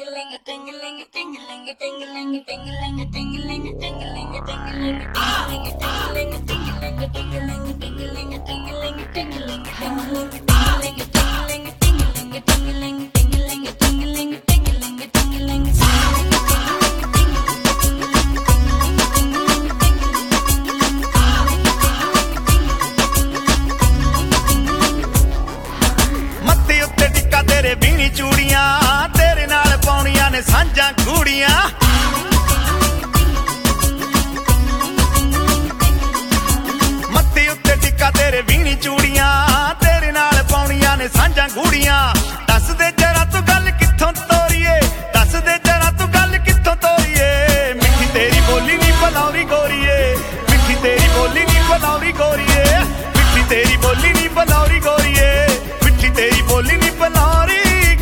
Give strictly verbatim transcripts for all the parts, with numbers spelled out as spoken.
तेरे बीनी चूड़ियां तेरे नाल पाउणियां ने सांझां कूड़ियां मत्थे उत्ते टिक्का तेरे बीनी चूड़ियां तेरे नाल पाउणियां ने सांझां कूड़ियां दस दे जरा तू गल कित्थों तोरीए दस दे जरा तू गल कित्थों तोरीए मिठी तेरी बोली नी बलौरी गोरीए मिठी तेरी बोली नी बलौरी गोरीए मिठी तेरी बोली नी बलौरी गोरीए मिठी तेरी बोली नी बलौरी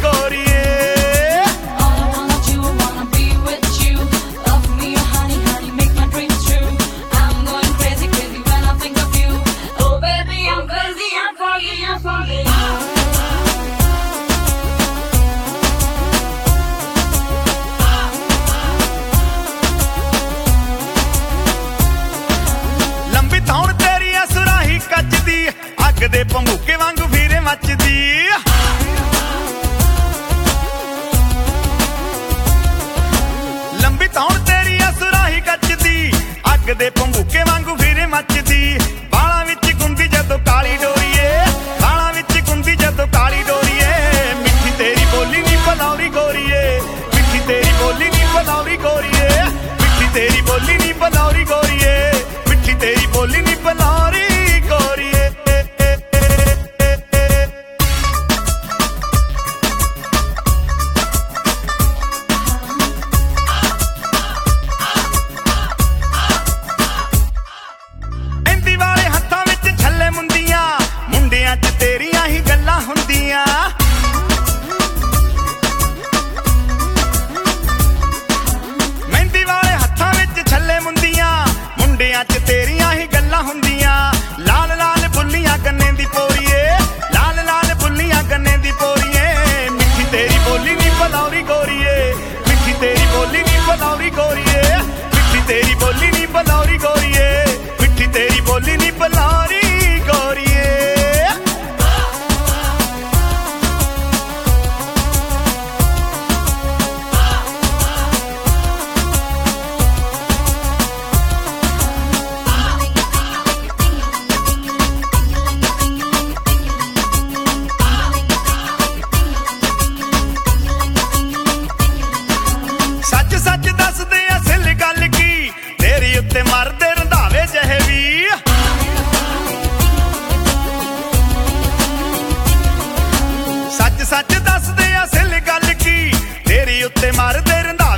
अग दे भमूके वांगू फिरे मचदी लंबी तौण तेरी सुराही कचदी अग दे भमूके वांगू फिरे मचदी बालां विच गुंदी जदों काली डोरीए बालां विच गुंदी जदों काली डोरीए मिठी तेरी बोली नी बलौरी गोरीए मिठी तेरी बोली नी बलौरी गोरीए मिठी तेरी बोली नी बलौरी गोरीए मिठी तेरी बोली नी बलौरी गोरीए तेरियां ही गल्लां हुंदियां मेहंदी वाले हत्थां विच छल्ले मुंदियां मुंडियां च तेरियां ही गल्लां हुंदियां लाल लाल बुल्लियां गन्ने दी पोरीए लाल लाल बुल्लियां गन्ने दी पोरीए मिठी तेरी बोली नी बलौरी गोरीए मिठी तेरी बोली नी बलौरी गोरीए मिठी तेरी बोली नी बलौरी गोरीए मिठी तेरी बोली नी बलौरी गोरीए उत्ते मरदे रंधावे जहे वी सच सच दस दे असल गल की तेरी उत्ते मरदे रंधावे